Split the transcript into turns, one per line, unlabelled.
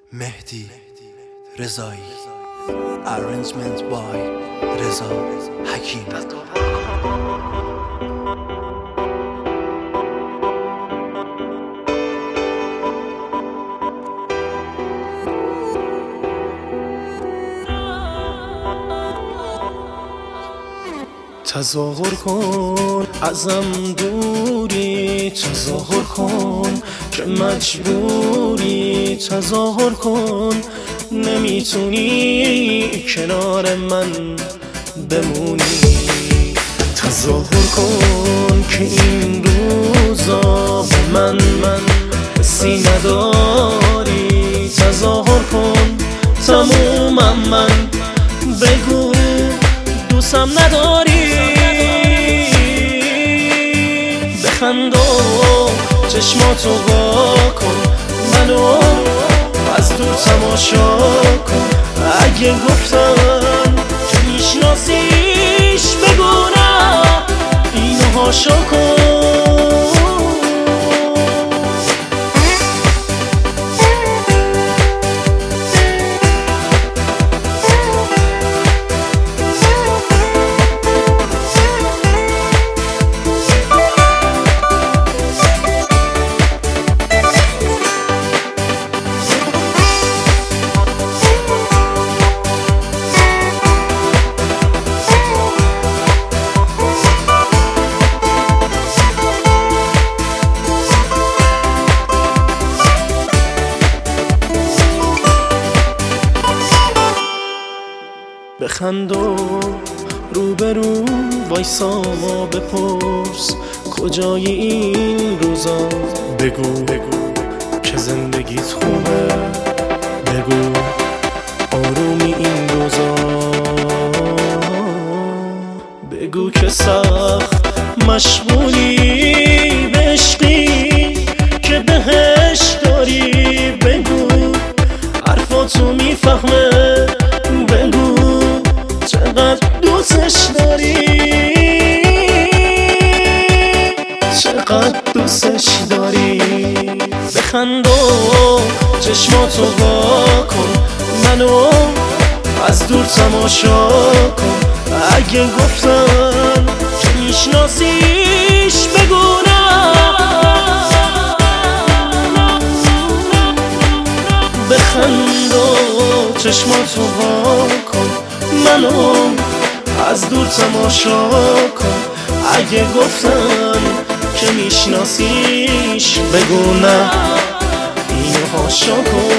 مهدی رضایی Arrangement by رضا حکیم.
تظاهر کن ازم دوری، تظاهر کن که مجبوری، تظاهر کن نمیتونی کنار من بمونی. تظاهر کن که این روزا به من حسی نداری، تظاهر کن تمومم من، بگو دوستم نداری. بخند و چشماتو وا کن، منو از دور تماشا کن. اگه گفتم که میشناسیش بگو نه، اینو هاشا کن. بخند و روبرو وایسا، بپرس کجای این روزا. بگو که زندگیت خوبه، بگو آرومی این روزا. بگو که سخت مشغولی به عشقی که بهش داری، بگو حرفاتو میفهمه، بگو چقدر دوستش داری، چقدر دوستش داری. بخند و چشماتو وا کن، منو از دور تماشا کن. اگه گفتم که میشناسیش بگو نه. بخند و چشماتو وا کن، منو از دور تماشا کن. اگه گفتم که میشناسیش بگو نه، اینو هاشا کن.